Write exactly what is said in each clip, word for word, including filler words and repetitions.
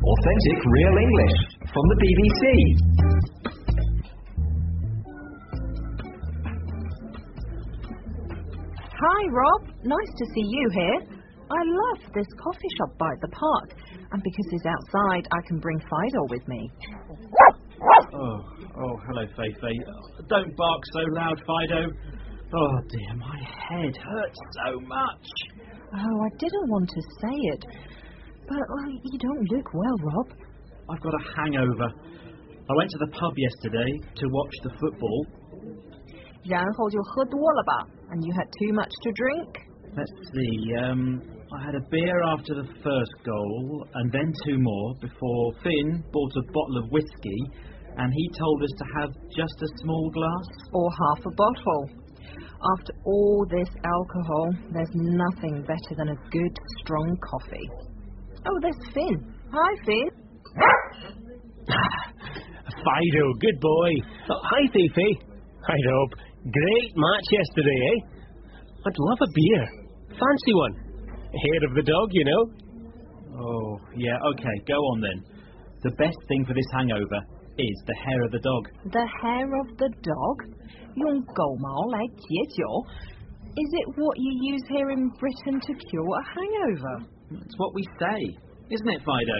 Authentic Real English from the B B C. Hi, Rob. Nice to see you here. I love this coffee shop by the park, and because it's outside, I can bring Fido with me. Oh, oh, hello, Fei-Fei. Don't bark so loud, Fido. Oh, dear, my head hurts so much. Oh, I didn't want to say it, but well, you don't look well, Rob. I've got a hangover. I went to the pub yesterday to watch the football. 然后就喝多了吧? And you had too much to drink? Let's see, um, I had a beer after the first goal, and then two more before Finn bought a bottle of whiskey, and he told us to have just a small glass. Or half a bottle. After all this alcohol, there's nothing better than a good, strong coffee. Oh, there's Finn. Hi, Finn. Fido, good boy. Oh, hi, Fei-Fei. Hi, Rob. Great match yesterday, eh? I'd love a beer. Fancy one. Hair of the dog, you know. Oh, yeah, okay, go on then. The best thing for this hangover is the hair of the dog. The hair of the dog? 用狗毛来解酒? Is it what you use here in Britain to cure a hangover? It's what we say, isn't it, Fido?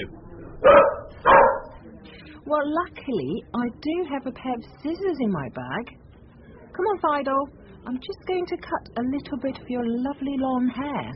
Well, luckily, I do have a pair of scissors in my bag. Come on, Fido. I'm just going to cut a little bit of your lovely long hair.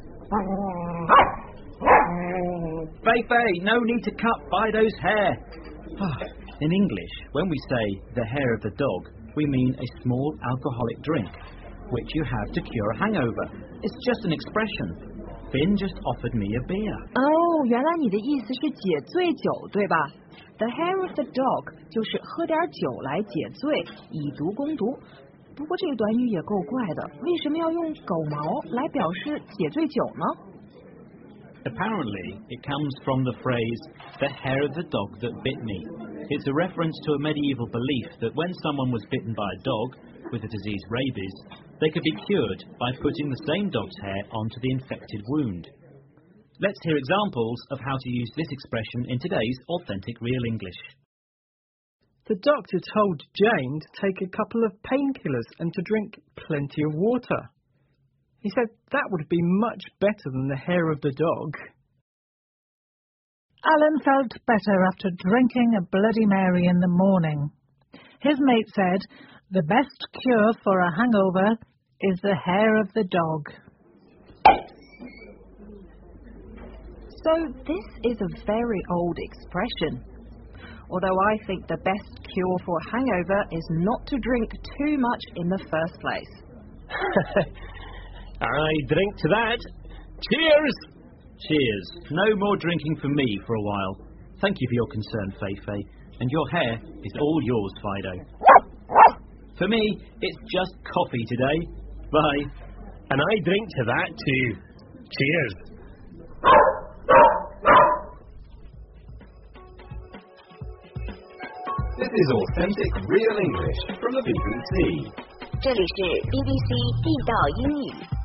Fei-Fei, no need to cut Fido's hair. In English, when we say the hair of the dog, we mean a small alcoholic drink, which you have to cure a hangover. It's just an expression. Finn just offered me a beer. Oh, 原来你的意思是解醉酒，对吧? The hair of the dog 就是喝点酒来解醉，以毒攻毒。不过这个短语也够怪的，为什么要用狗毛来表示解醉酒呢？ Apparently, it comes from the phrase, the hair of the dog that bit me. It's a reference to a medieval belief that when someone was bitten by a dog with the disease rabies, they could be cured by putting the same dog's hair onto the infected wound. Let's hear examples of how to use this expression in today's Authentic Real English. The doctor told Jane to take a couple of painkillers and to drink plenty of water. He said that would be much better than the hair of the dog. Alan felt better after drinking a Bloody Mary in the morning. His mate said the best cure for a hangover is the hair of the dog. So this is a very old expression. Although I think the best cure for a hangover is not to drink too much in the first place. I drink to that. Cheers! Cheers. No more drinking for me for a while. Thank you for your concern, Fei-Fei. And your hair is all yours, Fido. For me, it's just coffee today. Bye. And I drink to that too. Cheers. This is Authentic Real English from the B B C. 这里是 B B C 地道英语。